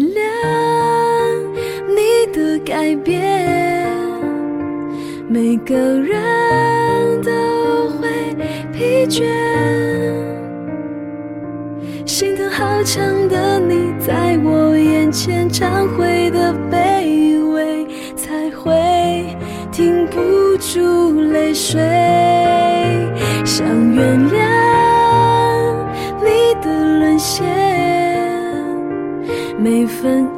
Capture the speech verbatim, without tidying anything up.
谅你的改变，每个人都会疲倦，心疼好强的你在我眼前忏悔的卑微，才会停不住泪水，想原谅你的沦陷，每分